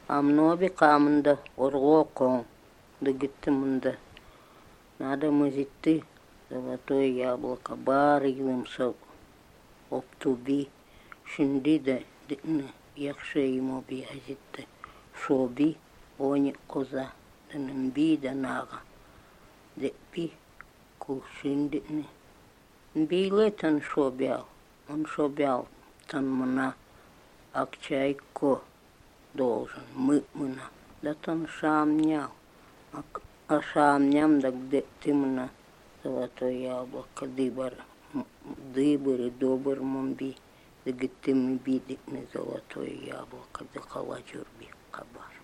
Амноби камында оргокон, да гиттимында. Надо мазитты, золотое яблоко, барыгым сок, оптуби, шиндида, дитны, якше ему би азитты, шоби, они коза, дынымби да нага, депи, кушиндитны. Биле тан шобял, он шобял, тан мна, акчайко должен, мына, да тан шамнял, а шамням да где ты мна, золотое яблоко, дыбыр и добр мумби, да где ты мби дитны золотое яблоко, да калачурби кабар.